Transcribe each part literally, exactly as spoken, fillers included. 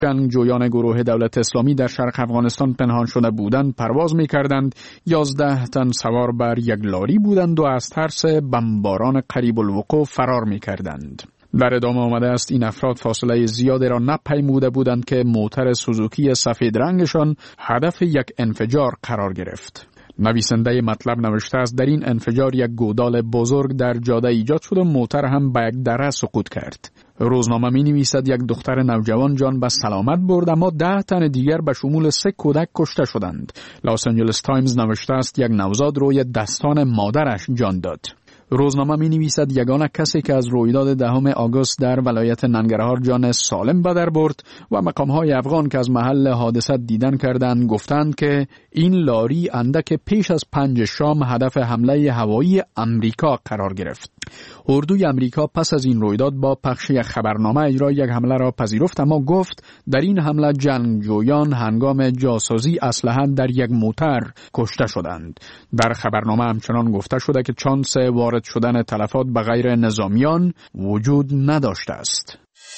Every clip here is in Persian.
جنگجویان گروه دولت اسلامی در شرق افغانستان پنهان شده بودند پرواز می کردند. یازده تن سوار بر یک لاری بودند و از ترس بمباران قریب الوقوع فرار می کردند. در ادامه آمده است این افراد فاصله زیادی را نپیموده بودند که موتر سوزوکی سفید رنگشان هدف یک انفجار قرار گرفت. نویسنده مطلب نوشته است در این انفجار یک گودال بزرگ در جاده ایجاد شد و موتر هم به یک دره سقوط کرد. روزنامه می نویسد یک دختر نوجوان جان به سلامت برد اما ده تن دیگر به شمول سه کودک کشته شدند. لاس آنجلس تایمز نوشته است یک نوزاد روی دستان مادرش جان داد. روزنامه می نویسد یگانه کسی که از رویداد دهم آگوست در ولایت ننگرهار جان سالم به در برد و مقام‌های افغان که از محل حادثه دیدن کردند گفتند که این لاری اندک پیش از پنج شام هدف حمله هوایی امریکا قرار گرفت. اردوی امریکا پس از این رویداد با پخش یک خبرنامه اجرای یک حمله را پذیرفت اما گفت در این حمله جنگجویان هنگام جاسازی اسلحه در یک موتر کشته شدند. در خبرنامه همچنان گفته شده که چانس وارد شدن تلفات به غیر نظامیان وجود نداشته است.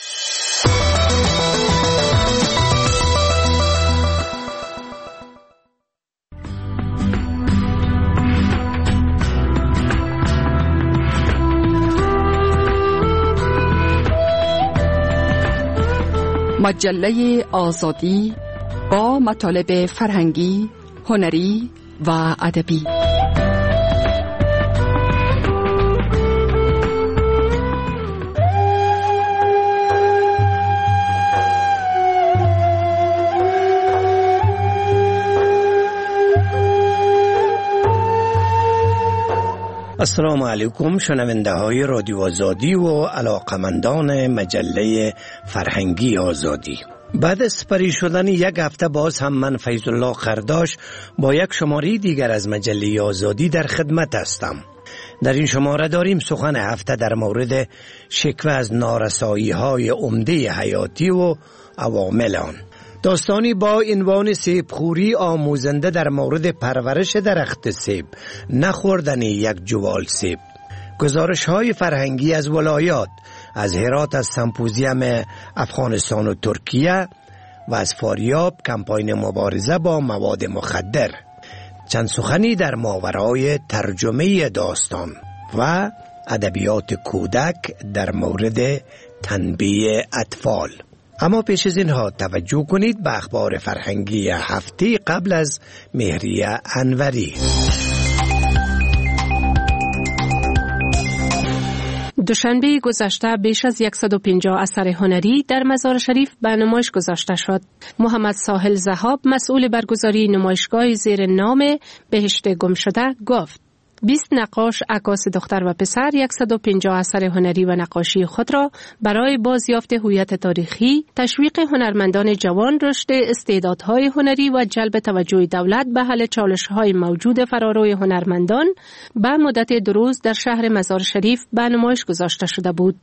مجله آزادی با مطالب فرهنگی، هنری و ادبی. السلام علیکم شنونده های رادیو آزادی و علاقمندان مجله فرهنگی آزادی. بعد از سپری شدن یک هفته باز هم من فیض الله خرداش با یک شماره دیگر از مجله آزادی در خدمت هستم. در این شماره داریم سخن هفته در مورد شکوه از نارسایی های عمده حیاتی و عوامل آن. داستانی با عنوان سیبخوری آموزنده در مورد پرورش درخت سیب، نخوردن یک جوال سیب. گزارش های فرهنگی از ولایات، از هرات، از سمپوزیوم افغانستان و ترکیه و از فاریاب کمپاین مبارزه با مواد مخدر. چند سخنی در ماورای ترجمه داستان و ادبیات کودک در مورد تنبیه اطفال. اما پیش از اینها توجه کنید به اخبار فرهنگی هفته قبل از مهریه انوری. دوشنبه گذشته بیش از صد و پنجاه اثر هنری در مزار شریف به نمایش گذاشته شد. محمد ساحل ذهاب مسئول برگزاری نمایشگاه زیر نام بهشت گم شده گفت بیست نقاش عکاس دختر و پسر صد و پنجاه اثر هنری و نقاشی خود را برای بازیافت هویت تاریخی، تشویق هنرمندان جوان، رشد استعدادهای هنری و جلب توجه دولت به حل چالش‌های موجود فراروی هنرمندان به مدت دو روز در شهر مزار شریف به نمایش گذاشته شده بود.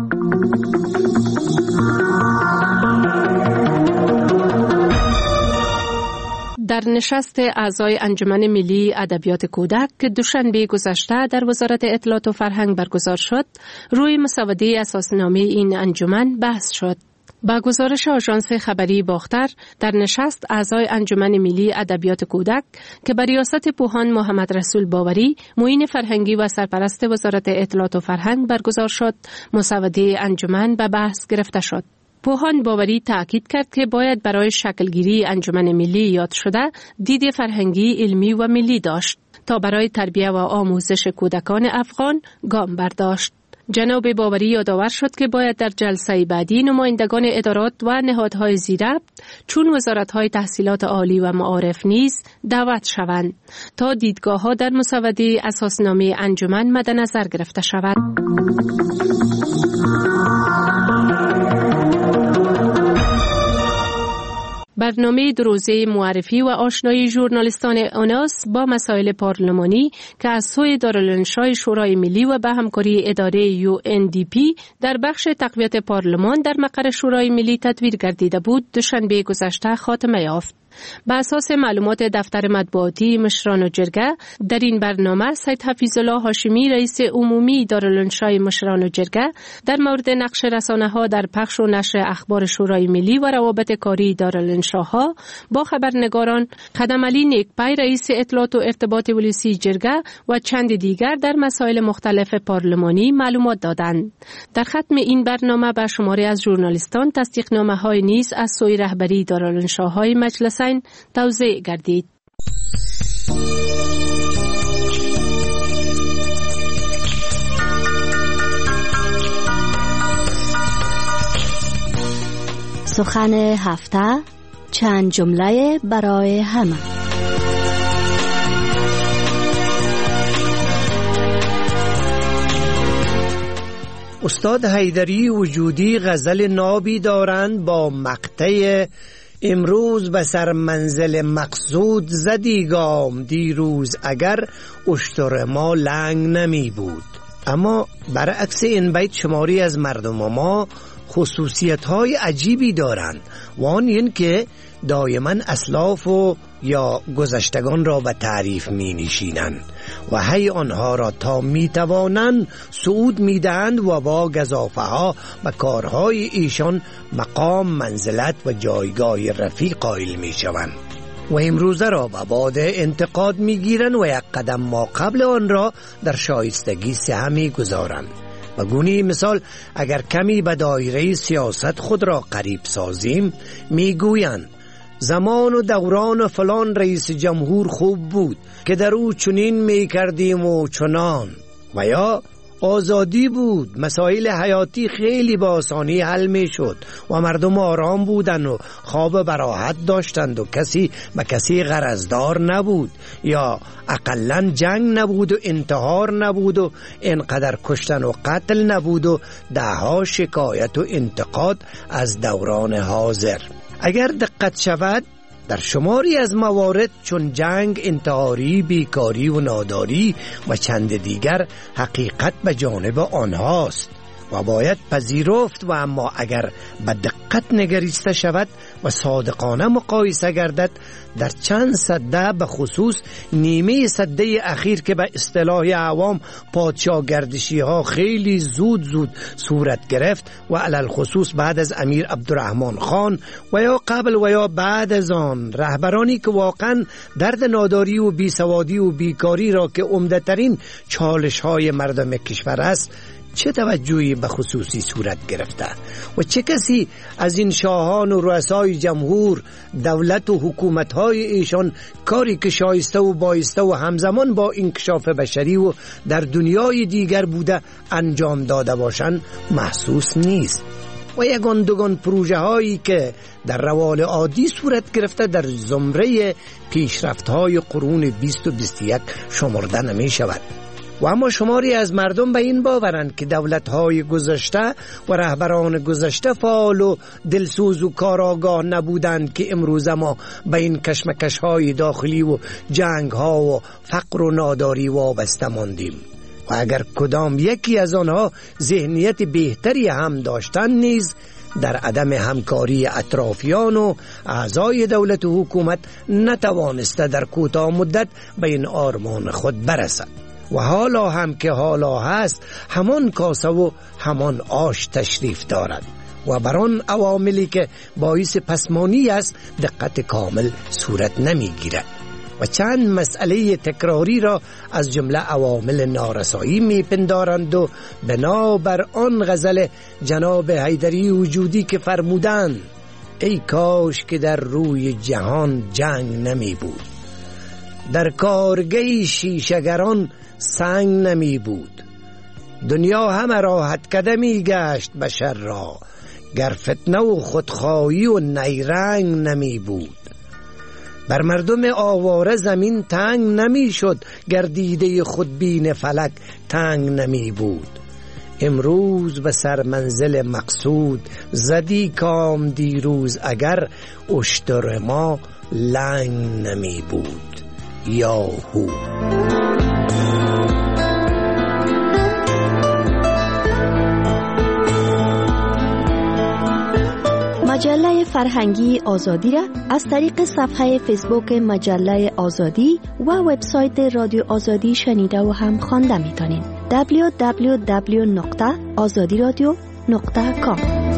در نشست اعضای انجمن ملی ادبیات کودک که دوشنبه گذشته در وزارت اطلاعات و فرهنگ برگزار شد، روی مسوده اساسنامه این انجمن بحث شد. با گزارش آژانس خبری باختر، در نشست اعضای انجمن ملی ادبیات کودک که بر ریاست پوهان محمد رسول باوری، معین فرهنگی و سرپرست وزارت اطلاعات و فرهنگ برگزار شد، مسوده انجمن به بحث گرفته شد. پوهان باوری تأکید کرد که باید برای شکلگیری انجمن ملی یاد شده دید فرهنگی، علمی و ملی داشت تا برای تربیت و آموزش کودکان افغان گام برداشت. جناب باوری یادآور شد که باید در جلسه بعدی نمایندگان ادارات و نهادهای زیربط چون وزارت‌های تحصیلات عالی و معارف نیز دعوت شوند تا دیدگاه‌ها در مسوده اساسنامه انجمن مد نظر گرفته شود. برنامه دو روزه معرفی و آشنایی ژورنالیستان اوناس با مسائل پارلمانی که از سوی دارالانشای شورای ملی و به همکاری اداره یو ان دی پی در بخش تقویت پارلمان در مقر شورای ملی تدویر گردیده بود، دوشنبه گذشته خاتمه یافت. به اساس معلومات دفتر مطبوعاتی مشران و جرگه، در این برنامه سید حفیظ الله هاشمی رئیس عمومی دارالانشای مشران و جرگه در مورد نقش رسانه‌ها در پخش و نشر اخبار شورای ملی و روابط کاری دارالانشاها با خبرنگاران، خدم علی نیکپای رئیس اطلاعات و ارتباط ولسی جرگه و چند دیگر در مسائل مختلف پارلمانی معلومات دادند. در ختم این برنامه به شماری از ژورنالیستان تصدیقنامه‌های نیز از سوی رهبری دارالانشاهای مجلسین توزیع گردید. سخن هفته، چند جمله برای همه. استاد حیدری وجودی غزل نابی دارند با مقطع امروز به سر منزل مقصود زدی گام، دیروز اگر اشتر ما لنگ نمی بود. اما برعکس این بیت شماری از مردم ما خصوصیت های عجیبی دارند و آن این که دائما اسلاف و یا گذشتگان را به تعریف می نشینند و هی آنها را تا می توانند صعود می دهند و با گزافه ها و کارهای ایشان مقام، منزلت و جایگاه رفیع قائل می شوند و امروزه را به باد انتقاد می گیرند و یک قدم ما قبل آن را در شایستگی سهم می گذارند. و گونی مثال اگر کمی به دایره سیاست خود را قریب سازیم، می گویند زمان و دوران فلان رئیس جمهور خوب بود که در او چنین می کردیم و چنان، و یا آزادی بود، مسائل حیاتی خیلی با آسانی حل می شد و مردم آرام بودند و خواب براحت داشتند و کسی به کسی غرضدار نبود، یا اقلن جنگ نبود و انتحار نبود و انقدر کشتن و قتل نبود و دهها شکایت و انتقاد از دوران حاضر. اگر دقت شود در شماری از موارد چون جنگ، انتحاری، بیکاری و ناداری و چند دیگر حقیقت به جانب آنهاست و باید پذیرفت. و اما اگر به دقت نگریسته شود و صادقانه مقایسه گردد، در چند سده به خصوص نیمه سده اخیر که به اصطلاح عوام پادشاه گردشی ها خیلی زود زود صورت گرفت و علل خصوص بعد از امیر عبدالرحمن خان و یا قبل و یا بعد از آن، رهبرانی که واقعا درد ناداری و بیسوادی و بیکاری را که عمده‌ترین چالش های مردم کشور است چه توجهی به خصوصی صورت گرفته و چه کسی از این شاهان و رؤسای جمهور، دولت و حکومت‌های ایشان کاری که شایسته و بایسته و همزمان با انکشاف بشری و در دنیای دیگر بوده انجام داده باشند محسوس نیست. و یگان دوگان پروژه هایی که در روال عادی صورت گرفته در زمره پیشرفت های قرون بیست و بیست و یک شمرده نمی شود. و اما شماری از مردم به این باورند که دولت‌های گذشته و رهبران گذشته فعال و دلسوز و کارآگاه نبودند که امروز ما به این کشمکش‌های داخلی و جنگ‌ها و فقر و ناداری وابسته ماندیم. و اگر کدام یکی از آنها ذهنیت بهتری هم داشتند نیز در عدم همکاری اطرافیان و اعضای دولت و حکومت نتوانسته در کوتاه مدت به این آرمان خود برسد. و حالا هم که حالا هست همان کاسه و همان آش تشریف دارد و بر آن عواملی که باعث پسمانی است دقت کامل صورت نمی گیرد و چند مسئله تکراری را از جمله عوامل نارسایی می پندارند و بنابر آن غزل جناب حیدری وجودی که فرمودند ای کاش که در روی جهان جنگ نمی بود، در کارگه شیشگران سنگ نمی بود، دنیا همه راحت قدمی گشت بشر را، گر فتنه و خودخواهی و نیرنگ نمی بود، بر مردم آواره زمین تنگ نمی شد، گر دیده خودبین فلک تنگ نمی بود، امروز به سر منزل مقصود زدی کام، دیروز اگر اشتر ما لنگ نمی بود. یاهو. مجله فرهنگی آزادی را از طریق صفحه فیسبوک مجله آزادی و وبسایت رادیو آزادی شنیده و هم خوانده میتونید. دبلیو دبلیو دبلیو نقطه آزادی رادیو نقطه کام.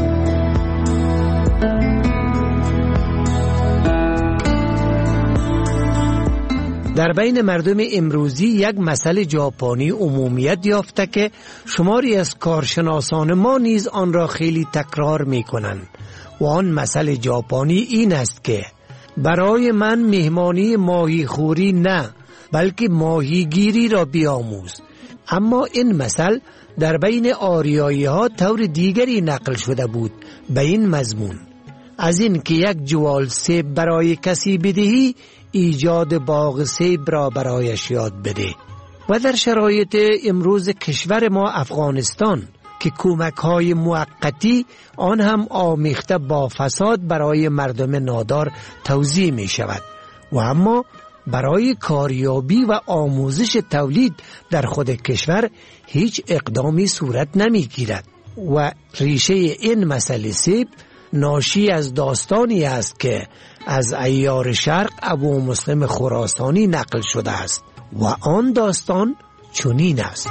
در بین مردم امروزی یک مسئله ژاپنی عمومیت یافته که شماری از کارشناسان ما نیز آن را خیلی تکرار می کنند و آن مسئله ژاپنی این است که برای من مهمانی ماهی خوری نه بلکه ماهیگیری را بیاموز. اما این مسئله در بین آریایی ها طور دیگری نقل شده بود به این مضمون: از این که یک جوال سیب برای کسی بدهی ایجاد باغ سیب را برایش یاد بده. و در شرایط امروز کشور ما افغانستان که کمک‌های موقتی آن هم آمیخته با فساد برای مردم نادار توزیع می شود و اما برای کاریابی و آموزش تولید در خود کشور هیچ اقدامی صورت نمی گیرد. و ریشه این مسئله سیب ناشی از داستانی است که از عیار شرق ابو مسلم خراسانی نقل شده است و آن داستان چنین است: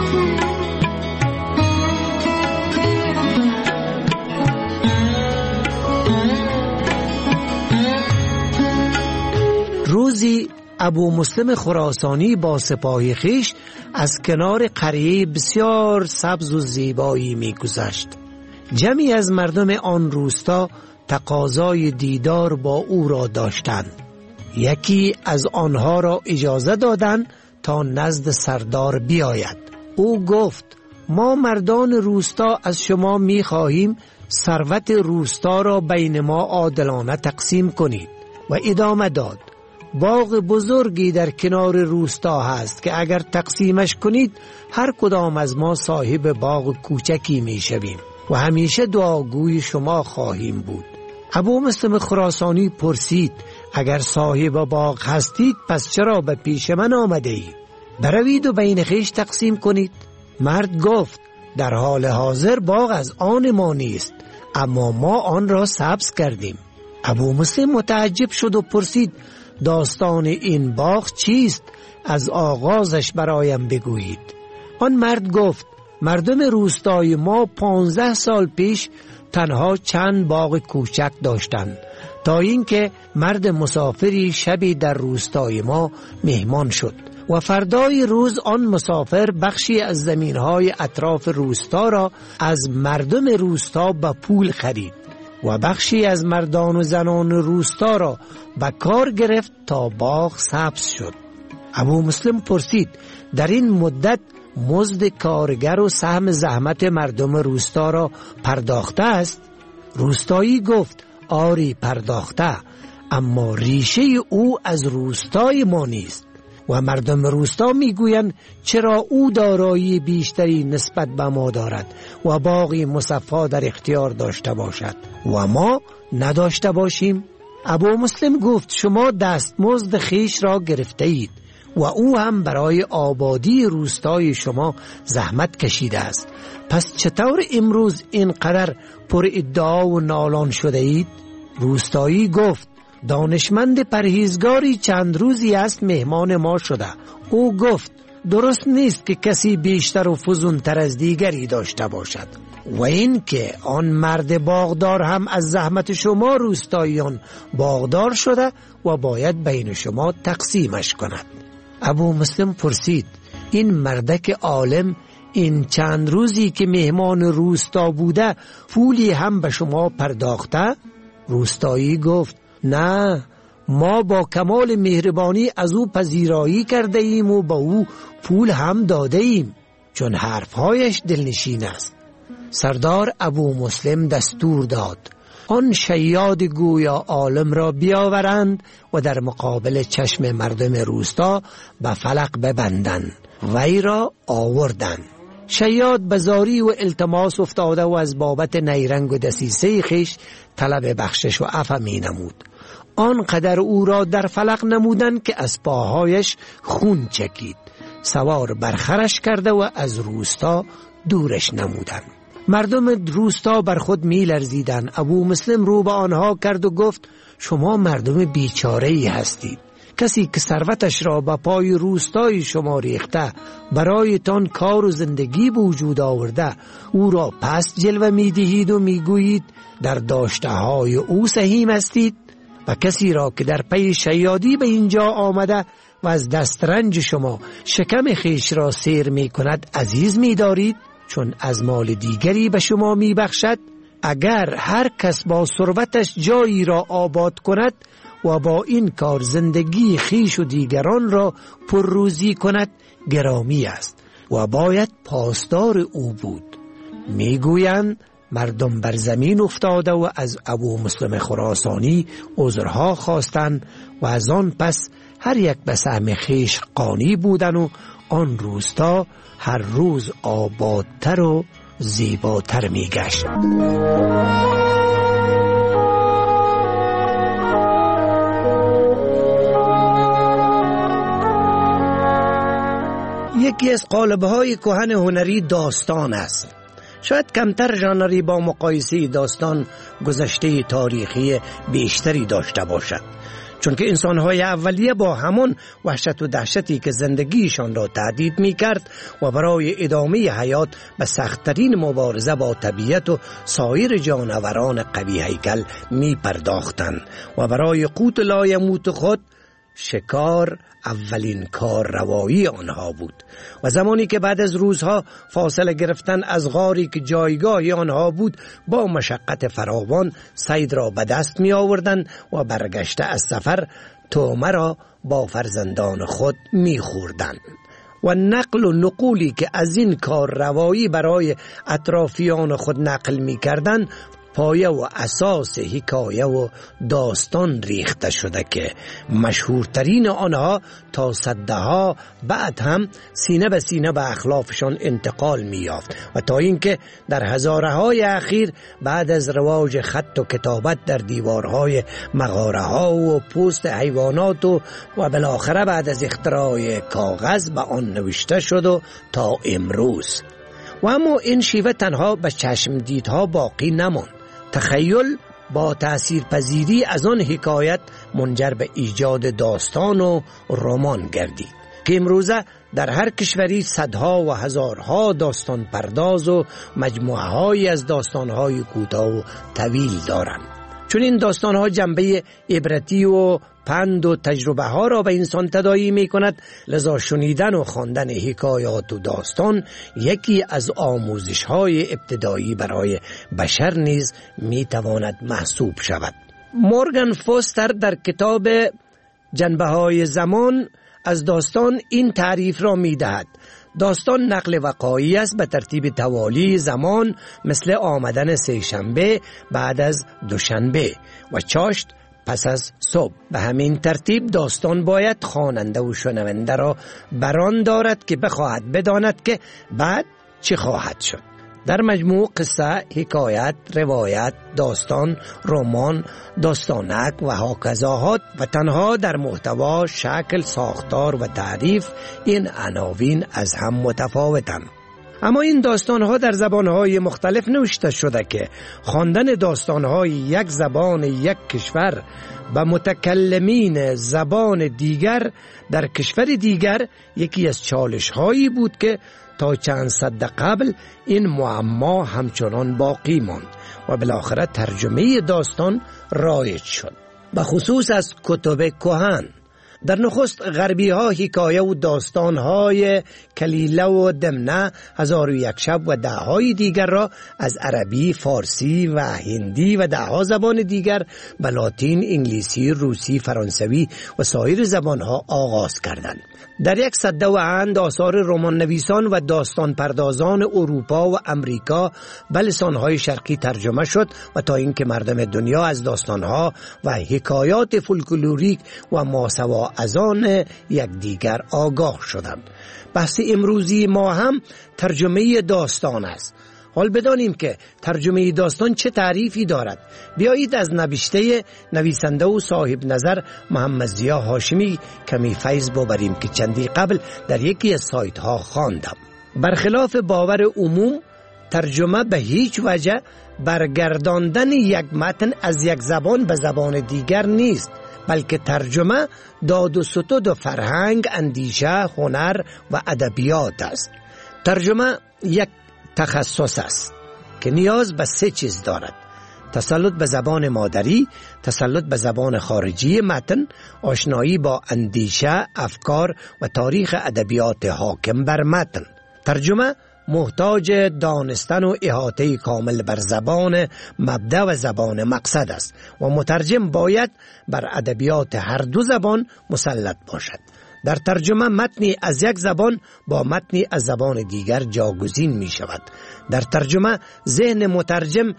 روزی ابو مسلم خراسانی با سپاه خویش از کنار قریه بسیار سبز و زیبایی می گذشت. جمعی از مردم آن روستا تقاضای دیدار با او را داشتند. یکی از آنها را اجازه دادند تا نزد سردار بیاید. او گفت: ما مردان روستا از شما می خواهیم ثروت روستا را بین ما عادلانه تقسیم کنید. و ادامه داد: باغ بزرگی در کنار روستا هست که اگر تقسیمش کنید هر کدام از ما صاحب باغ کوچکی می شویم و همیشه دعاگوی شما خواهیم بود. ابو مسلم خراسانی پرسید: اگر صاحب باغ هستید پس چرا به پیش من آمده اید؟ بروید و بین خویش تقسیم کنید. مرد گفت: در حال حاضر باغ از آن ما نیست، اما ما آن را سبز کردیم. ابو مسلم متعجب شد و پرسید: داستان این باغ چیست؟ از آغازش برایم بگویید. آن مرد گفت: مردم روستای ما پانزده سال پیش تنها چند باغ کوچک داشتند تا اینکه مرد مسافری شبی در روستای ما مهمان شد و فردای روز آن مسافر بخشی از زمینهای اطراف روستا را از مردم روستا به پول خرید و بخشی از مردان و زنان روستا را به کار گرفت تا باغ سبز شد. ابو مسلم پرسید: در این مدت مزد کارگر و سهم زحمت مردم روستا را پرداخته است؟ روستایی گفت: آری پرداخته، اما ریشه او از روستای ما نیست و مردم روستا میگویند چرا او دارایی بیشتری نسبت به ما دارد و باغی مصفا در اختیار داشته باشد و ما نداشته باشیم. ابو مسلم گفت: شما دستمزد خیش را گرفته اید و او هم برای آبادی روستای شما زحمت کشیده است، پس چطور امروز اینقدر پر ادعا و نالان شده اید؟ روستایی گفت: دانشمند پرهیزگاری چند روزی است مهمان ما شده. او گفت: درست نیست که کسی بیشتر و فزونتر از دیگری داشته باشد و این که آن مرد باغدار هم از زحمت شما روستاییان باغدار شده و باید بین شما تقسیمش کند. ابو مسلم پرسید: این مردک عالم این چند روزی که مهمان روستا بوده پولی هم به شما پرداخته؟ روستایی گفت: نه، ما با کمال مهربانی از او پذیرایی کرده ایم و با او پول هم داده ایم، چون حرفهایش دلنشین است. سردار ابو مسلم دستور داد آن شیاد گویا عالم را بیاورند و در مقابل چشم مردم روستا به فلق ببندند. وی را آوردند. شیاد بزاری و التماس افتاده و از بابت نیرنگ و دسیسه خیش طلب بخشش و عفو می نمود. آنقدر او را در فلق نمودند که از پاهایش خون چکید. سوار برخرش کرده و از روستا دورش نمودند. مردم روستا بر خود می لرزیدند. ابو مسلم رو به آنها کرد و گفت شما مردم بیچاره‌ای هستید. کسی که ثروتش را به پای روستای شما ریخته، برایتان کار و زندگی به وجود آورده، او را پس جلوه می دهید و می گویید در داشته های او سهیم هستید. و کسی را که در پی شیادی به اینجا آمده و از دسترنج شما شکم خیش را سیر می کند عزیز می دارید، چون از مال دیگری به شما می بخشد. اگر هر کس با ثروتش جایی را آباد کند و با این کار زندگی خیش و دیگران را پرروزی کند، گرامی است و باید پاسدار او بود. میگویند مردم بر زمین افتاده و از ابو مسلم خراسانی عذرها خواستند و از آن پس هر یک به سهم خیش قانی بودند و آن روستا هر روز آبادتر و زیباتر می گشت. یکی از قالب‌های کهن هنری داستان است. شاید کمتر ژانری با مقایسه داستان گذشته تاریخی بیشتری داشته باشد، چون که انسان‌های اولیه با همان وحشت و دهشتی که زندگیشان را تهدید می‌کرد و برای ادامه حیات به سخت‌ترین مبارزه با طبیعت و سایر جانوران قوی هیکل می‌پرداختند و برای قوت لایموت خود شکار اولین کار روایی آنها بود. و زمانی که بعد از روزها فاصله گرفتن از غاری که جایگاه آنها بود با مشقت فراوان صید را به دست می آوردند و برگشته از سفر طعمه را با فرزندان خود می خوردند. و نقل و نقولی که از این کار روایی برای اطرافیان خود نقل می کردند پایه و اساس حکایه و داستان ریخته شده که مشهورترین آنها تا صدها بعد هم سینه به سینه به اخلافشان انتقال می یافت و تا اینکه در هزاره‌های اخیر بعد از رواج خط و کتابت در دیوارهای مغاره ها و پوست حیوانات و و بالاخره بعد از اختراع کاغذ به آن نوشته شد و تا امروز. و اما این شیوه تنها به چشم دیدها باقی نماند. تخیل با تأثیر پذیری از آن حکایت منجر به ایجاد داستان و رمان گردید که امروزه در هر کشوری صدها و هزارها داستان پرداز و مجموعه های از داستان های کوتاه و طویل دارند. چون این داستان ها جنبه عبرتی و پند و تجربه ها را به انسان تداعی می کند، لذا شنیدن و خواندن حکایات و داستان یکی از آموزش های ابتدایی برای بشر نیز می تواند محسوب شود. مورگان فوستر در کتاب جنبه های زمان از داستان این تعریف را می دهد: داستان نقل وقایعی است به ترتیب توالی زمان، مثل آمدن سه شنبه بعد از دوشنبه و چاشت پس از صبح. به همین ترتیب داستان باید خواننده و شنونده را بران دارد که بخواهد بداند که بعد چه خواهد شد. در مجموع قصه، حکایت، روایت، داستان، رمان، داستانک و هاکذاهات و تنها در محتوا، شکل، ساختار و تعریف این عناوین از هم متفاوتند. اما این داستانها در زبانهای مختلف نوشته شده که خواندن داستانهای یک زبان یک کشور به متکلمین زبان دیگر در کشور دیگر یکی از چالش‌هایی بود که تا چند صد قبل این معما همچنان باقی ماند و بالاخره ترجمه داستان رایج شد، به خصوص از کتب کهن. در نخست غربی ها حکایه و داستان های کلیله و دمنه، هزار و یک شب و ده های دیگر را از عربی، فارسی و هندی و ده ها زبان دیگر به لاتین، انگلیسی، روسی، فرانسوی و سایر زبان ها آغاز کردند. در یک سده و اند آثار رمان نویسان و داستان پردازان اروپا و امریکا به لسانهای شرقی ترجمه شد و تا اینکه مردم دنیا از داستانها و حکایات فولکلوریک و ماسوا از آن یکدیگر آگاه شدند. بحث امروزی ما هم ترجمه داستان است. حال بدانیم که ترجمه داستان چه تعریفی دارد. بیایید از نوشته نویسنده و صاحب نظر محمد ضیا هاشمی کمی فیض ببریم که چندی قبل در یکی از سایت ها خواندم. برخلاف باور عموم، ترجمه به هیچ وجه برگرداندن یک متن از یک زبان به زبان دیگر نیست، بلکه ترجمه داد و ستد و فرهنگ، اندیشه، هنر و ادبیات است. ترجمه یک تخصص است که نیاز به سه چیز دارد: تسلط به زبان مادری، تسلط به زبان خارجی متن، آشنایی با اندیشه، افکار و تاریخ ادبیات حاکم بر متن. ترجمه محتاج دانستن و احاطه کامل بر زبان مبدأ و زبان مقصد است و مترجم باید بر ادبیات هر دو زبان مسلط باشد. در ترجمه متنی از یک زبان با متنی از زبان دیگر جاگزین می شود. در ترجمه ذهن مترجم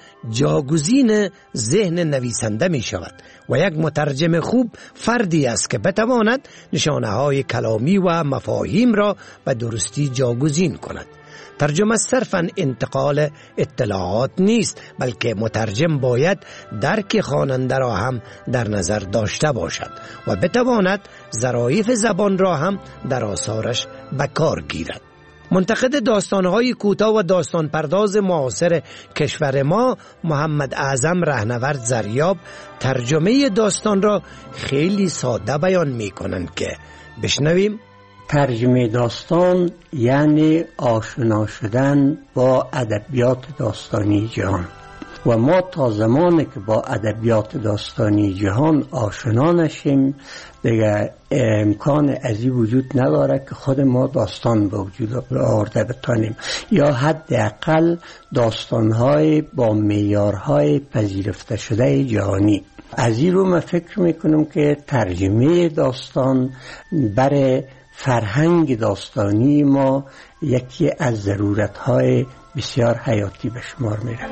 جاگزین ذهن نویسنده می شود و یک مترجم خوب فردی است که بتواند نشانه های کلامی و مفاهیم را به درستی جاگزین کند. ترجمه صرفاً انتقال اطلاعات نیست، بلکه مترجم باید درک خواننده را هم در نظر داشته باشد و بتواند ظرافت زبان را هم در آثارش به کار گیرد. منتقد داستانهای کوتاه و داستان پرداز معاصر کشور ما محمد اعظم رهنورد زریاب ترجمه داستان را خیلی ساده بیان می کنند که بشنویم. ترجمه داستان یعنی آشنا شدن با ادبیات داستانی جهان و ما تا زمانی که با ادبیات داستانی جهان آشنا نشیم دیگه امکان ازی وجود نداره که خود ما داستان به وجود آورده بتانیم یا حداقل داستانهای با معیارهای پذیرفته شده جهانی. از این رو من فکر میکنم که ترجمه داستان برای فرهنگ داستانی ما یکی از ضرورت‌های بسیار حیاتی به شمار میره.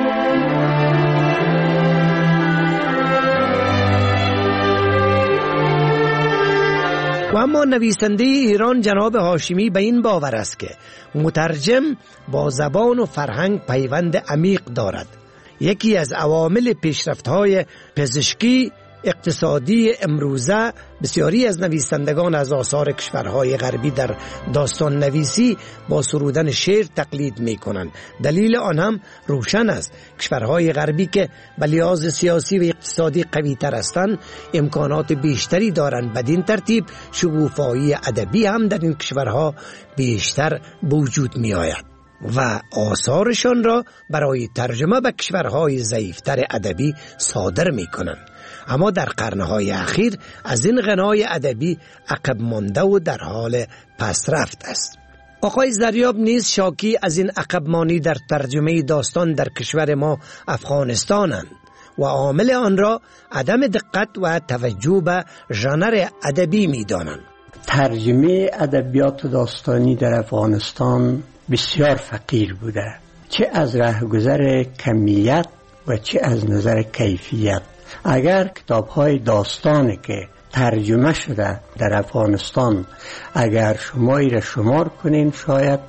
و اما نویسنده ایران جناب هاشمی به این باور است که مترجم با زبان و فرهنگ پیوند عمیق دارد. یکی از عوامل پیشرفت‌های پزشکی اقتصادی امروزه بسیاری از نویسندگان از آثار کشورهای غربی در داستان نویسی با سرودن شعر تقلید می کنند. دلیل آن هم روشن است. کشورهای غربی که به لحاظ سیاسی و اقتصادی قوی تر هستند امکانات بیشتری دارند. بدین ترتیب شکوفایی ادبی هم در این کشورها بیشتر وجود می آید و آثارشان را برای ترجمه به کشورهای ضعیفتر ادبی صادر می کنند. اما در قرنهای اخیر از این غنای ادبی عقب مانده و در حال پسرفت است. آقای زریاب نیز شاکی از این عقب مانی در ترجمه داستان در کشور ما افغانستانند و عامل آن را عدم دقت و توجه به ژانر ادبی می دانند. ترجمه ادبیات داستانی در افغانستان بسیار فقیر بوده، چه از رهگذر کمیت و چه از نظر کیفیت. اگر کتاب‌های داستانی که ترجمه شده در افغانستان اگر شمایی را شمار کنین شاید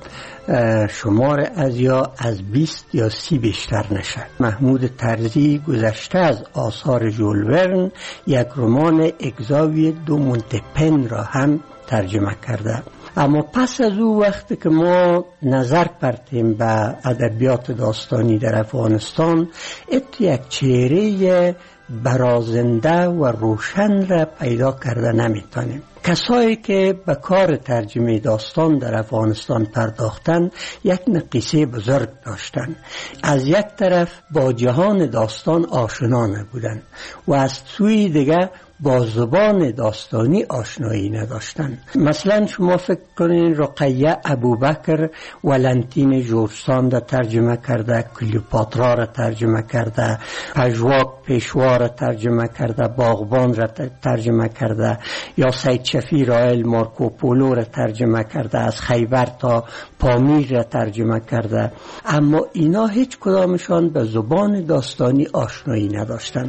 شمار از یا از بیست یا سی بیشتر نشه. محمود طرزی گذشته از آثار ژول ورن یک رمان اگزاوی دو مونتپن را هم ترجمه کرده. اما پس از او وقتی که ما نظر پرتیم به ادبیات داستانی در افغانستان ات یک چهره برازنده و روشن را پیدا کرده نمیتونیم. کسایی که به کار ترجمه داستان در افغانستان پرداختن یک نقیصه بزرگ داشتن. از یک طرف با جهان داستان آشنا نبودن و از سوی دیگه با زبان داستانی آشنایی نداشتن. مثلا شما فکر کنین رقیه ابوبکر ولنتین جورجسان را ترجمه کرده، کلیوپاترا را ترجمه کرده، پژواک پیشوا را ترجمه کرده، باغبان را ترجمه کرده، یا سید شفیع رائل مارکوپولو را ترجمه کرده، از خیبر تا پامیر را ترجمه کرده. اما اینا هیچ کدامشان به زبان داستانی آشنایی نداشتن.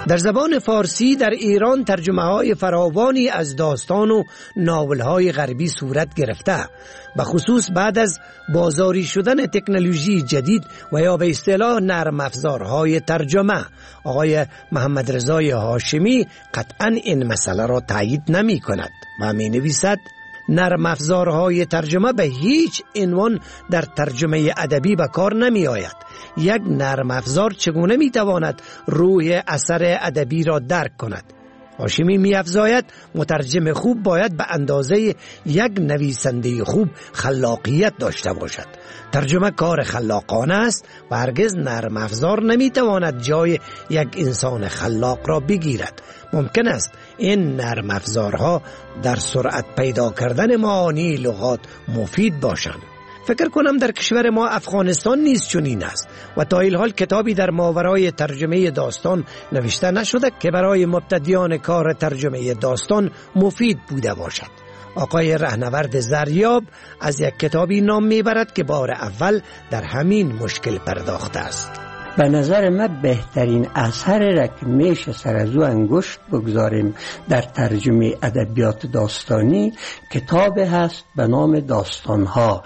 در زبان فارسی در ایران ترجمه های فراوانی از داستان و ناول های غربی صورت گرفته، به خصوص بعد از بازاری شدن تکنولوژی جدید و یا به اصطلاح نرم افزارهای ترجمه. آقای محمد رضای هاشمی قطعا این مسئله را تایید نمی کند و می نویسد نرم افزارهای ترجمه به هیچ عنوان در ترجمه ادبی به کار نمی آید. یک نرم افزار چگونه می تواند روح اثر ادبی را درک کند؟ هاشمی می افزاید مترجم خوب باید به اندازه یک نویسنده خوب خلاقیت داشته باشد. ترجمه کار خلاقانه است و هرگز نرم افزار نمی تواند جای یک انسان خلاق را بگیرد. ممکن است این نرم افزارها در سرعت پیدا کردن معانی لغات مفید باشند. فکر کنم در کشور ما افغانستان نیز چنین است و تا این حال کتابی در ماورای ترجمه داستان نوشته نشده که برای مبتدیان کار ترجمه داستان مفید بوده باشد. آقای رهنورد زریاب از یک کتابی نام میبرد که بار اول در همین مشکل پرداخته است. به نظر من بهترین اثر را که میشه سر از او انگشت بگذاریم در ترجمه ادبیات داستانی کتاب هست به نام داستانها،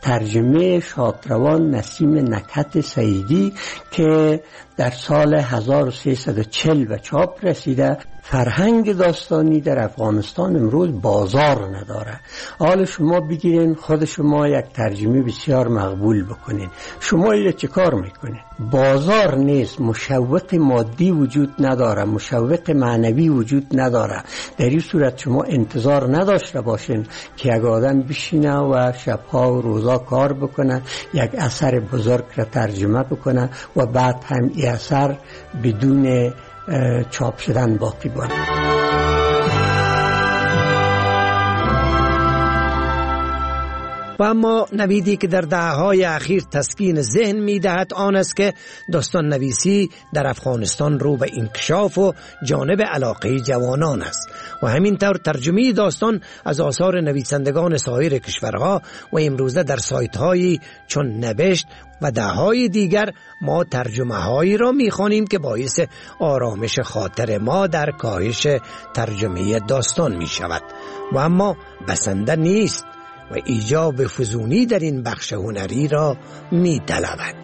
ترجمه شادروان نسیم نکهت سعیدی که در سال هزار و سیصد و چهل و چاپ رسیده. فرهنگ داستانی در افغانستان امروز بازار نداره. حال شما بگیرین خود شما یک ترجمه بسیار مقبول بکنین، شما ایره چه کار میکنین؟ بازار نیست، مشوق مادی وجود نداره، مشوق معنوی وجود نداره. در این صورت شما انتظار نداشته باشین که یک آدم بشینه و شبها و روزا کار بکنه، یک اثر بزرگ را ترجمه بکنه و بعد هم این اثر بدون چاپ شدن باقی بانه. و اما نویدی که در دهه‌های اخیر تسکین ذهن می‌دهد آن است که داستان نویسی در افغانستان رو به انکشاف و جانب علاقه جوانان است و همینطور ترجمه داستان از آثار نویسندگان سایر کشورها و امروزه در سایت‌هایی چون نوشت و ده‌های دیگر ما ترجمه هایی را می‌خوانیم که باعث آرامش خاطر ما در کاهش ترجمه داستان می‌شود و اما بسنده نیست و ایجاب فزونی در این بخش هنری را می طلبد.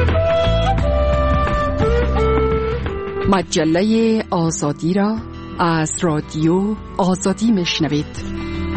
مجله آزادی را از رادیو آزادی میشنوید.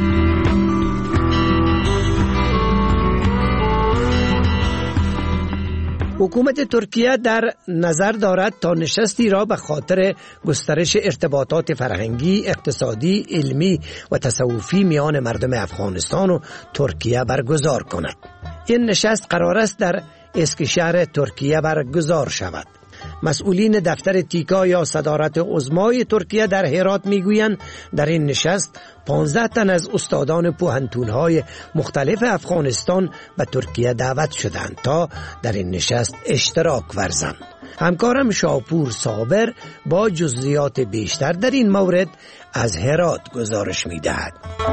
حکومت ترکیه در نظر دارد تا نشستی را به خاطر گسترش ارتباطات فرهنگی، اقتصادی، علمی و تصوفی میان مردم افغانستان و ترکیه برگزار کند. این نشست قرار است در اسکشهر ترکیه برگزار شود. مسئولین دفتر تیکا یا صدارت عظمای ترکیه در هرات میگویند در این نشست پانزده تن از استادان پوهنتون‌های مختلف افغانستان به ترکیه دعوت شدند تا در این نشست اشتراک ورزند. همکارم شاپور صابر با جزئیات بیشتر در این مورد از هرات گزارش می‌دهد.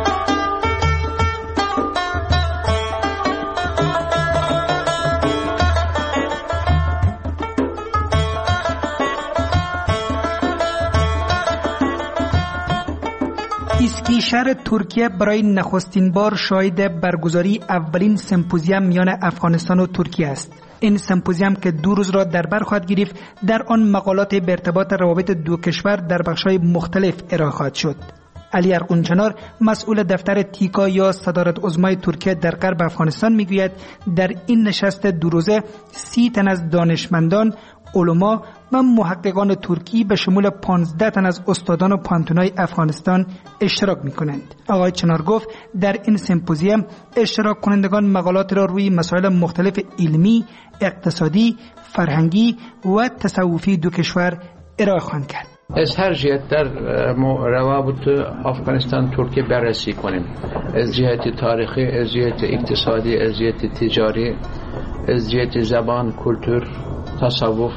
اسکشهر ترکیه برای نخستین بار شاهد برگزاری اولین سمپوزیوم میان افغانستان و ترکیه است. این سمپوزیوم که دو روز را در بر خواهد گرفت، در آن مقالات به ارتباط روابط دو کشور در بخش‌های مختلف ارائه خواهد شد. علی ارقونچنار مسئول دفتر تیکا یا صدارت عظمای ترکیه در غرب افغانستان میگوید در این نشست دو روزه سی تن از دانشمندان، علما و محققان ترکی به شمول پانزده تن از استادان و پانتونای افغانستان اشتراک می کنند. آقای چنار گفت در این سمپوزیوم اشتراک کنندگان مقالات را روی مسائل مختلف علمی، اقتصادی، فرهنگی و تصوفی دو کشور ارائه خواهند کرد. از هر جهت در روابط افغانستان ترکیه بررسی کنیم، از جهت تاریخی، از جهت اقتصادی، از جهت تجاری، از جهت زبان، کلتور، تصوف.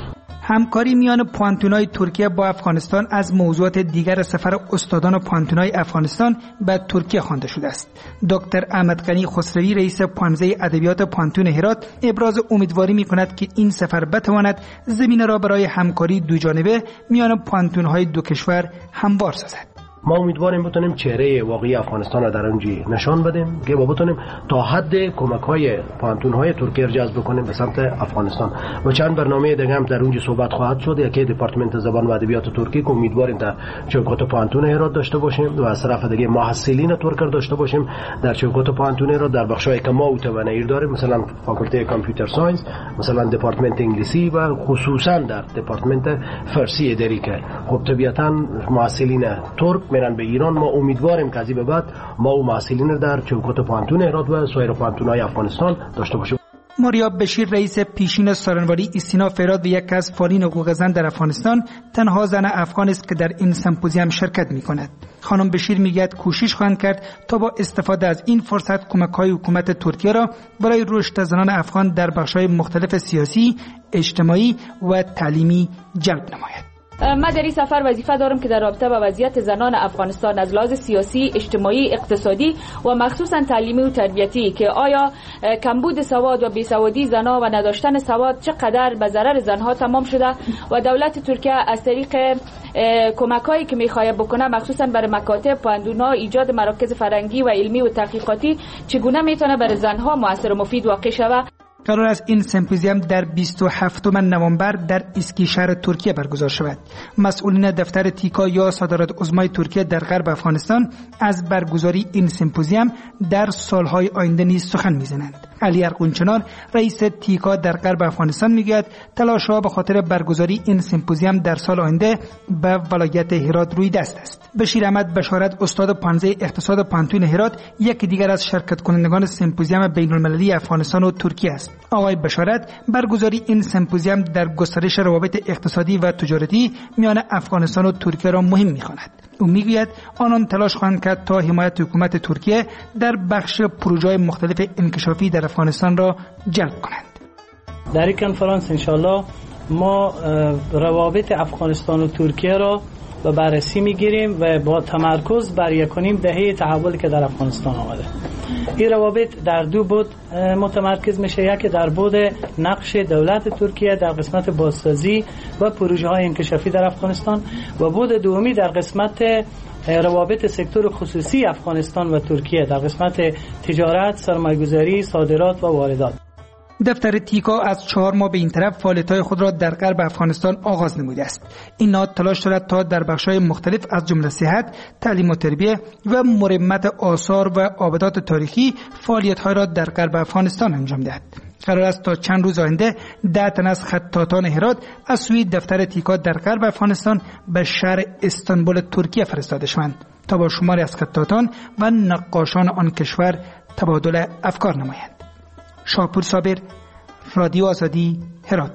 همکاری میان پوانتون‌های ترکیه با افغانستان از موضوعات دیگر سفر استادان پوانتون‌های افغانستان به ترکیه خوانده شده است. دکتر احمد غنی خسروی رئیس پانزه ادبیات پوانتون هرات ابراز امیدواری می‌کند که این سفر بتواند زمینه را برای همکاری دوجانبه میان پوانتون‌های دو کشور هموار سازد. ما امیدواریم بتونیم چهره واقعی افغانستان را در اونجا نشان بدیم که با بتونیم تا حد کمک‌های پوانتون‌های ترکیه را جذب کنیم به سمت افغانستان و چند برنامه دیگه هم در اونجا صحبت خواهد شد. یکی دپارتمنت زبان و ادبیات ترکی که امیدواریم در چوکات پوانتون هرات داشته باشیم و از طرف دیگه محصلین ترک را داشته باشیم در چوکات پوانتون هرات در بخشایی که ما متونیر داریم، مثلا فاکولته کامپیوتر ساینس، مثلا دپارتمنت انگلیسی و خصوصا در دپارتمنت فارسی اداری که خب طبیعتاً محصلین ترک میرن به ایران. ما امیدواریم که از این به بعد ما و محصلین در چوکات پوانتون هرات و سایر پوانتون‌های افغانستان داشته باشیم. ماریاب بشیر رئیس پیشین سارنواری استیناف هرات و یک از فعالین حقوق زن در افغانستان تنها زن افغان است که در این سمپوزیوم شرکت می‌کند. خانم بشیر میگوید کوشش خواهند کرد تا با استفاده از این فرصت کمک‌های حکومت ترکیه را برای رشد زنان افغان در بخش‌های مختلف سیاسی، اجتماعی و تعلیمی جلب نماید. من در این سفر وظیفه دارم که در رابطه با وضعیت زنان افغانستان از لحاظ سیاسی، اجتماعی، اقتصادی و مخصوصا تعلیمی و تربیتی که آیا کمبود سواد و بیسوادی زنها و نداشتن سواد چقدر به ضرر زنها تمام شده و دولت ترکیه از طریق کمک‌هایی که می‌خواد بکنه مخصوصا برای مکاتب، پوانتون‌ها، ایجاد مراکز فرهنگی و علمی و تحقیقاتی چگونه میتونه برای زنها موثر و مفید واقع شود. قرار است این سمپوزیوم در بیست و هفتم نوامبر در اسکیشهر ترکیه برگزار شود. مسئولین دفتر تیکا یا صدارت عظمای ترکیه در غرب افغانستان از برگزاری این سمپوزیوم در سالهای آینده نیز سخن میزنند. علی ارغونچنار رئیس تیکا در غرب افغانستان میگوید تلاش‌ها به خاطر برگزاری این سمپوزیوم در سال آینده به ولایت هرات روی دست است. بشیر احمد بشارت استاد پانزه اقتصاد پوانتون هرات یکی دیگر از شرکت کنندگان سمپوزیوم بین‌المللی افغانستان و ترکیه است. آقای بشارت برگزاری این سمپوزیوم در گسترش روابط اقتصادی و تجارتی میان افغانستان و ترکیه را مهم می‌خواند. او میگوید آنان تلاش خواهند کرد تا حمایت حکومت ترکیه در بخش پروژه‌های مختلف انکشافی در افغانستان را جلب کنند. در این کنفرانس انشالله ما روابط افغانستان و ترکیه را به بررسی میگیریم و با تمرکز بر یکونیم دهه تحول که در افغانستان آمده. این روابط در دو بود متمرکز میشه، یکی در بود نقش دولت ترکیه در قسمت بازسازی و پروژه های انکشافی در افغانستان و بود دومی در قسمت روابط سکتور خصوصی افغانستان و ترکیه در قسمت تجارت، سرمایه‌گذاری، صادرات و واردات. دفتر تیکا از چهار ماه به این طرف فعالیت‌های خود را در غرب افغانستان آغاز نموده است. این نهاد تلاش دارد تا در بخش‌های مختلف از جمله صحت، تعلیم و تربیت و مرمت آثار و آبادات تاریخی فعالیت‌های را در غرب افغانستان انجام دهد. قرار است تا چند روز آینده ده تن از خطاطان هرات از سوی دفتر تیکا در غرب افغانستان به شهر استانبول ترکیه فرستاده شوند تا با شماری از خطاطان و نقاشان آن کشور تبادل افکار نمایند. شاپور صابر، رادیو آزادی، هرات.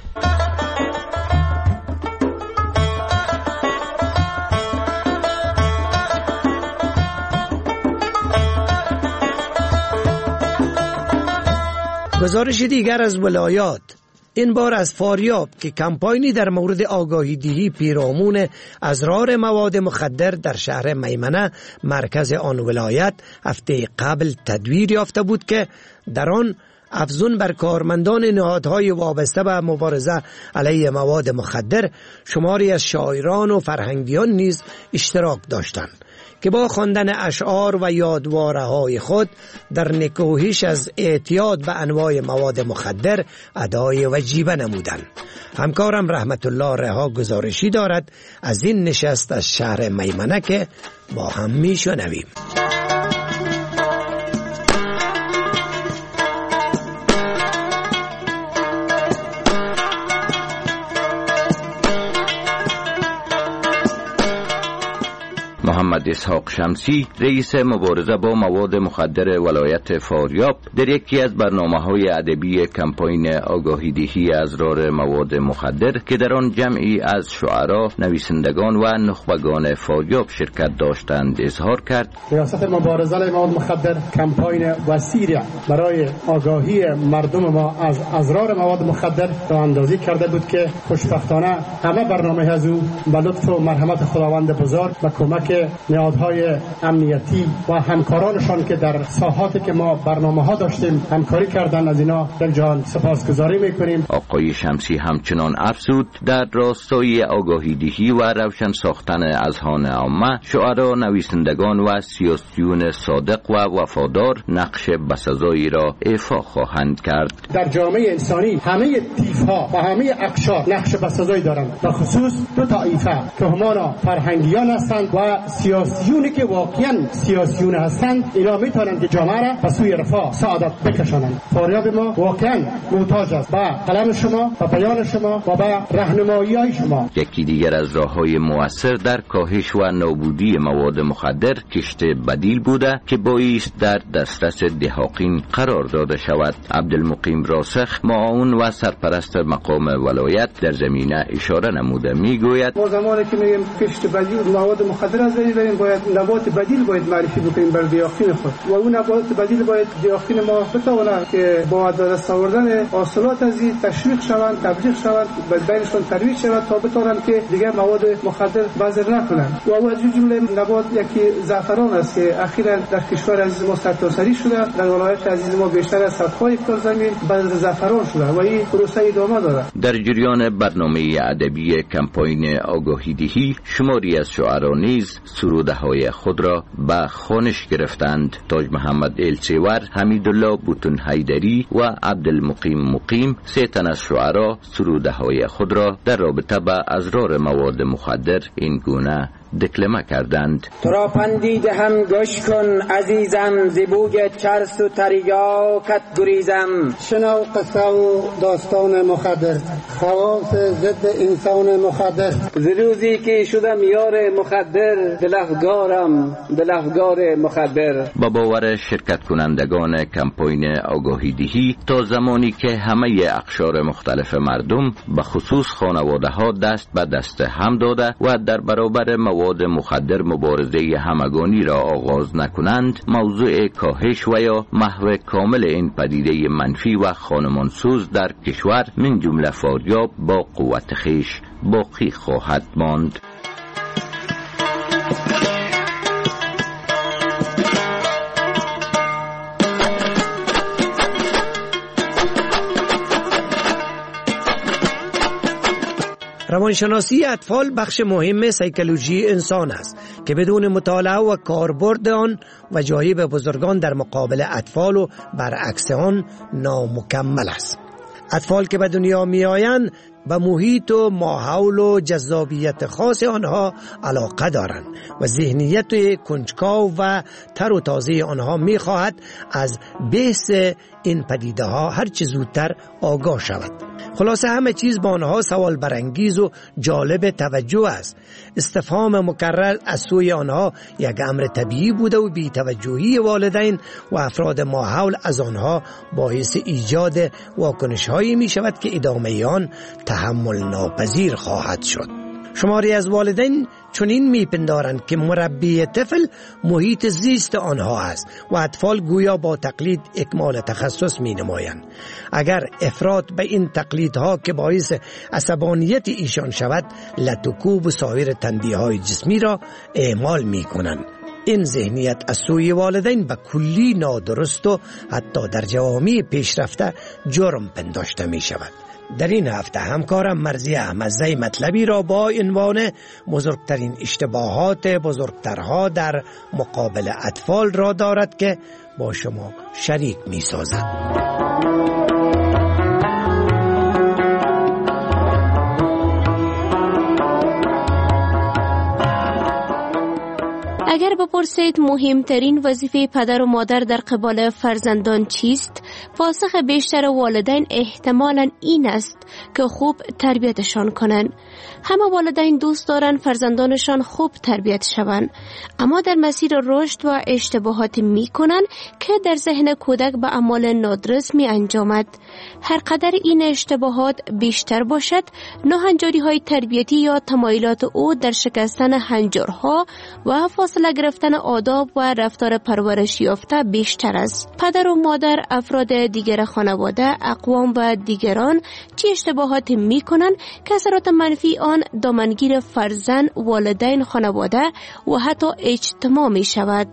گزارش دیگر از ولایات، این بار از فاریاب که کمپاینی در مورد آگاهی دهی پیرامون اضرار مواد مخدر در شهر میمنه مرکز آن ولایت هفته قبل تدویر یافته بود که در آن افزون بر کارمندان نهادهای وابسته به مبارزه علیه مواد مخدر شماری از شاعران و فرهنگیان نیز اشتراک داشتند که با خواندن اشعار و یادواره‌های خود در نکوهش از اعتیاد به انواع مواد مخدر ادای وجیبه نمودند. همکارم رحمت الله رها گزارشی دارد از این نشست از شهر میمنه که با هم میشنویم. محمد محمد اسحاق شمسی، رئیس مبارزه با مواد مخدر ولایت فاریاب، در یکی از برنامه‌های ادبی کمپین آگاهی‌دهی ازرار مواد مخدر که در آن جمعی از شعرا، نویسندگان و نخبگان فاریاب شرکت داشتند اظهار کرد: ریاست مبارزه مواد مخدر کمپین وسیع برای آگاهی مردم ما از ازرار مواد مخدر را اندازی کرده بود که خوشبختانه همه برنامه از او به لطف و مرحمت خداوند بزرگ و کمک نهادهای امنیتی و همکارانشان که در ساحاتی که ما برنامه ها داشتیم همکاری کردن، از اینا یک جان سپاسگزاری میکنیم. آقای شمسی همچنان افزود در راستای آگاهی‌دهی و روشن ساختن اذهان عامه، شعرا، نویسندگان و سیاسیون صادق و وفادار نقش بسزایی را ایفا خواهند کرد. در جامعه انسانی همه تیف‌ها و همه اقشار نقش بسزایی دارند، و خصوص دو طایفه که همانا فرهنگیان هستند و سیاسیونی که واقعا سیاسیون هستند، اینا میتونند که جامعه را به سوی رفاه سعادت بکشانند. فاریاب ما واقعا محتاج است به قلم شما و بیان شما و به راهنمایی شما. یکی دیگر از راه‌های مؤثر در کاهش و نابودی مواد مخدر کشت بدیل بوده که بایست در دسترس دهاقین قرار داده شود. عبدالمقیم راسخ، معاون و سرپرست مقام ولایت، در زمینه اشاره نموده میگوید: ما زمانی که میگیم کشت بدیل مواد مخدر از بین بریم، باید نبات بدیل باید معرفی بکنیم بر دهاقین خود، و اون نبات بدیل باید دهاقین ما بتوانند که با دست آوردن حاصلات از این تشویق شوند، تبلیغ شوند، بینشون ترویج شود تا بتوانند که دیگر مواد مخدر بازار نکنند. و او از جمله نبات یکی زعفران است که اخیراً در کشور عزیز ما سرتاسری شده، در ولایت عزیز ما بیشتر از صدها هکتار زمین بذر زعفران شده و این پروسه ادامه دارد. در جریان برنامه ادبی کمپین آگاهی‌دهی، شماری از شعرا نیز سروده‌های خود را به خوانش گرفتند. تاج محمد الچیور، حمیدالله بوتون حیدری و عبدالمقیم مقیم، سه تن از شعرا سروده‌های خود را در رابطه با ازرار مواد مخدر این گونه دکلمه کردند: تو را پندیده هم گوش کن عزیزم، زبوی چرس و تریاکت گریزم. شنو قصه و داستان مخدر، خواص ضد انسان مخدر. ز روزی که شدم یار مخدر، دلافگارم دلافگار مخدر. با باور شرکت کنندگان کمپین آگاهی‌دهی، تا زمانی که همه اقشار مختلف مردم به خصوص خانواده ها دست به دست هم داده و در برابر مواد مخدر مبارزه همگانی را آغاز نکنند، موضوع کاهش و یا محو کامل این پدیده منفی و خانمانسوز در کشور من جمله فاریاب با قوت خویش باقی خواهد ماند. روانشناسی اطفال بخش مهم سیکولوژی انسان است که بدون مطالعه و کاربرد آن و جایب بزرگان در مقابل اطفال و برعکس آن نامکمل است. اطفال که به دنیا می آیند به محیط و ماحول و جذابیت خاص آنها علاقه دارند و ذهنیت کنجکاو و تر و تازه آنها می خواهد از بحث این پدیده ها هر چه زودتر آگاه شود. خلاصه همه چیز با آنها سوال برانگیز و جالب توجه است. استفهام مکرر از سوی آنها یک امر طبیعی بوده و بی توجهی والدین و افراد ماحول از آنها باعث ایجاد واکنش هایی می شود که ادامه آن تحمل ناپذیر خواهد شد. شماری از والدین چنین میپندارند که مربی طفل محیط زیست آنها است و اطفال گویا با تقلید اکمال تخصص می نمایند. اگر افراط به این تقلیدها که باعث عصبانیت ایشان شود، لطوکوب و سایر تنبیه‌های جسمی را اعمال می کنند. این ذهنیت از سوی والدین به کلی نادرست و حتی در جوامع پیشرفته جرم پنداشته می شود. در این هفته همکارم مرزی احمدزی مطلبی را با عنوان بزرگترین اشتباهات بزرگترها در مقابل اطفال را دارد که با شما شریک می سازد. اگر بپرسید مهمترین وظیفه پدر و مادر در قبال فرزندان چیست، پاسخ بیشتر والدین احتمالاً این است که خوب تربیتشان کنند. همه والدین دوست دارند فرزندانشان خوب تربیت شوند، اما در مسیر رشد و اشتباهات می کنند که در ذهن کودک به اعمال نادرست می انجامد. هر قدر این اشتباهات بیشتر باشد، ناهنجاری های تربیتی یا تمایلات او در شکستن هنجارها و فاصله گرفتن آداب و رفتار پرورش یافته بیشتر است. پدر و مادر، افراد دیگر خانواده، اقوام و دیگران چه اشتباهات می کنند که اثرات منفی آن دامنگیر فرزند، والدین، خانواده و حتی اجتماع می شود.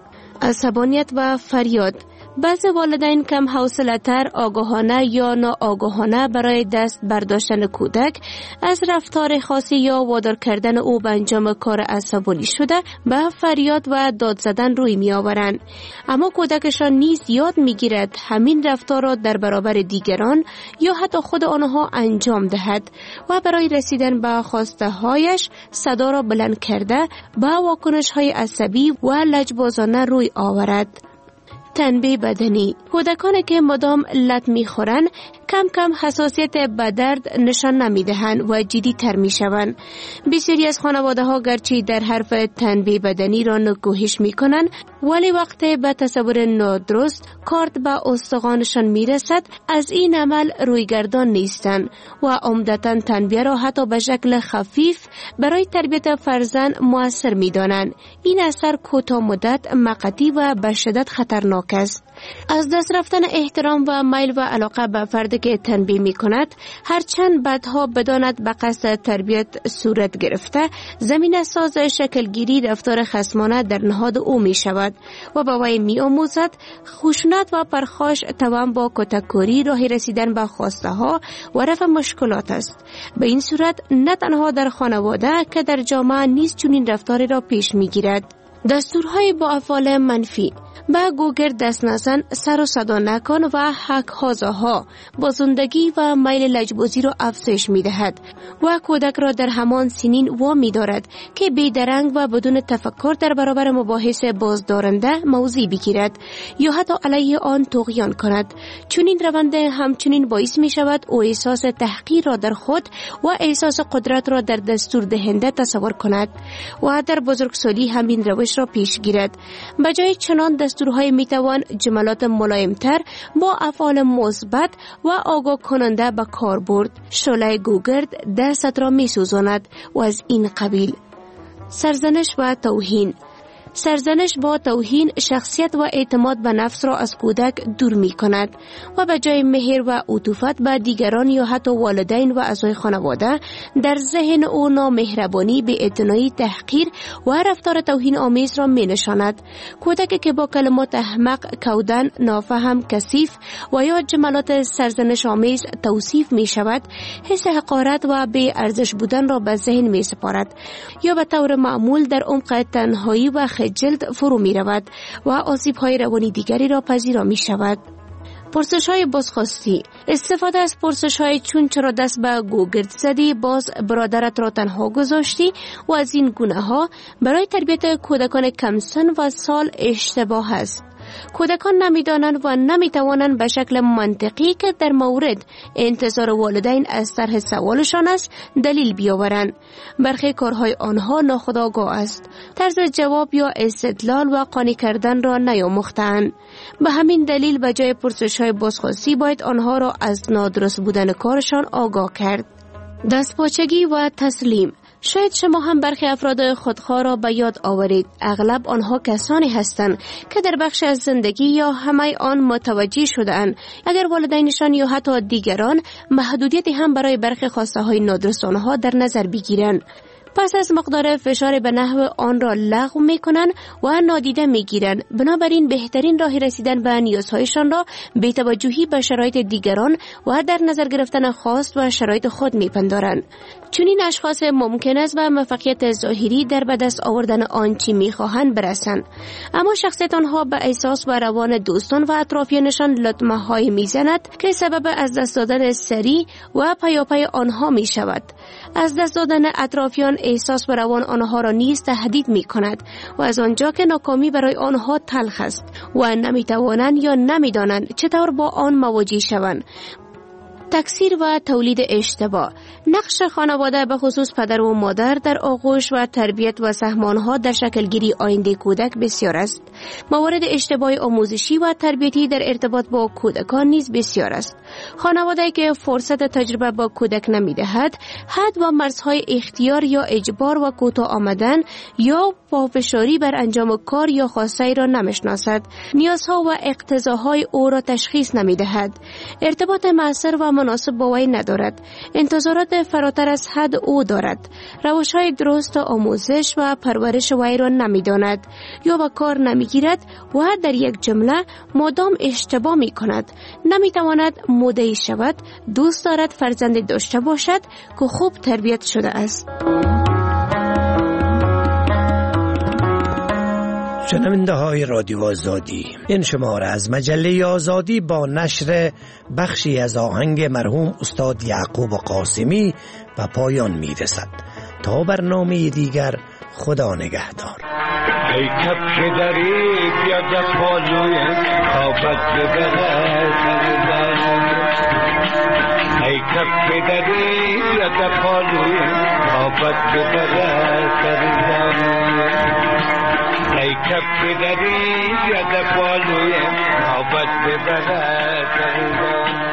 عصبانیت و فریاد. بعضی والدین کم حوصله‌تر، آگاهانه یا ناآگاهانه برای دست برداشتن کودک از رفتار خاصی یا وادار کردن او به انجام کار عصبانی شده به فریاد و داد زدن روی می آورند. اما کودکشان نیز یاد می گیرد همین رفتار را در برابر دیگران یا حتی خود آنها انجام دهد و برای رسیدن به خواسته هایش صدا را بلند کرده به واکنش های عصبی و لجبازانه روی آورد. تنبیه بدنی. کودکانی که مدام لط می‌خورند کم کم حساسیت به درد نشان نمی‌دهند و جدی تر می‌شوند. بسیاری از خانواده‌ها گرچه در حرف تنبیه بدنی را نکوهش می‌کنند، ولی وقتی به تصور نادرست کارت به استخوانشان می‌رسد از این عمل رویگردان نیستند و عمدتاً تنبیه را حتی به شکل خفیف برای تربیت فرزند مؤثر می‌دانند. این اثر کوتاه مدت، موقتی و به شدت خطرناک است. از دست رفتن احترام و میل و علاقه به فردی که تنبیه می کند، هرچند بعدها بداند به قصد تربیت صورت گرفته، زمین ساز شکلگیری رفتار خصمانه در نهاد او می شود و با وی می آموزد خشونت و پرخاش توان با کتککاری راه رسیدن به خواسته ها و رفع مشکلات است. به این صورت نه تنها در خانواده که در جامعه نیز چنین رفتاری را پیش می گیرد. دستورهای با افعال منفی. به گوگر دست نزن، سر و صدا نکن و حق هازاها بازندگی و میل لجبازی را افزایش می دهد و کودک را در همان سنین وامی دارد که بیدرنگ و بدون تفکر در برابر مباحث بازدارنده موضع بگیرد یا حتی علیه آن طغیان کند. چنین روند همچنین باعث می شود او احساس تحقیر را در خود و احساس قدرت را در دستور دهنده تصور کند و در بزرگسالی همین روش را پیش گیرد. بجای چنان دستورهای میتوان جملات ملایمتر با افعال مثبت و آگاه کننده به کار برد. شعله گوگرد دست را میسوزاند و از این قبیل. سرزنش و توهین. سرزنش با توهین شخصیت و اعتماد به نفس را از کودک دور می کند و به جای مهر و عطوفت به دیگران یا حتی والدین و اعضای خانواده در ذهن او نامهربانی، بی‌اعتنایی، تحقیر و رفتار توهین آمیز را می نشاند. کودکی که با کلمات احمق، کودن، نافهم، کثیف و یا جملات سرزنش آمیز توصیف می شود، حس حقارت و بی ارزش بودن را به ذهن می سپارد یا به طور معمول در عمق تنهایی و جلد فرو می رود و آسیب های روانی دیگری را پذیرا می شود. پرسش های بازخواستی. استفاده از پرسش های چون چرا دست به گوگرد زدی، باز برادرت را تنها گذاشتی و از این گونه ها برای تربیت کودکان کم سن و سال اشتباه است. کودکان نمیدانند و نمیتوانند به شکل منطقی که در مورد انتظار والدین از طرح سوالشان است دلیل بیاورند. برخی کارهای آنها ناخودآگاه است. طرز جواب یا استدلال و قانع کردن را نیاموختند. به همین دلیل به جای پرسش‌های بازخواستی باید آنها را از نادرست بودن کارشان آگاه کرد. دستپاچگی و تسلیم. شاید شما هم برخی افراد خودخواه را به یاد آورید. اغلب آنها کسانی هستند که در بخش از زندگی یا همه آن متوجه شده‌اند اگر والدینشان یا حتی دیگران محدودیتی هم برای برخی خواسته های نادرست آنها در نظر بگیرند. پس از مقدار فشار به نحو آن را لغو می کنند و نادیده می گیرند. بنابراین بهترین راه رسیدن به نیازهایشان را بی توجهی به شرایط دیگران و در نظر گرفتن خواست و شرایط خود می پندارند. چون این اشخاص ممکن است به موفقیت ظاهری در به دست آوردن آنچه می خواهند برسند، اما شخصیت آنها به احساس و روان دوستان و اطرافیانشان لطمه های می زند که سبب از دست دادن سریع و پیاپی آنها می شود. از دست دادن اطرافیان احساس بر روان آنها را نیز تهدید می کند و از آنجا که ناکامی برای آنها تلخ است و نمی توانند یا نمی دانند چطور با آن مواجه شوند. تکثیر و تولید اشتباه. نقش خانواده به خصوص پدر و مادر در آغوش و تربیت و سهمانها در شکلگیری آینده کودک بسیار است. موارد اشتباه آموزشی و تربیتی در ارتباط با کودکان نیز بسیار است. خانواده که فرصت تجربه با کودک نمی دهد، حد و مرزهای اختیار یا اجبار و کوتاه آمدن یا پافشاری بر انجام کار یا خواسته را نمیشناسد، نیازها و اقتضاهای او را تشخیص نمی دهد، ارتباط مؤثر و مناسب با وی ندارد، انتظارات فراتر از حد او دارد، روش‌های درست آموزش و پرورش وی را نمی‌داند یا به کار نمی‌گیرد و در یک جمله مدام اشتباه می‌کند، نمی‌تواند مدعی شود، دوست دارد فرزند داشته باشد که خوب تربیت شده است. شنونده های رادیو آزادی، این شماره از مجله آزادی با نشر بخشی از آهنگ مرحوم استاد یعقوب قاسمی و پایان می رسد. تا برنامه دیگر، خدا نگهدار. ای کف که داری بیا دفالوی خوابت ببره سردار، ای کف که داری بیا دفالوی خوابت ببره سردار، ای کف دری یا دفالوی خوابت ببره سردار.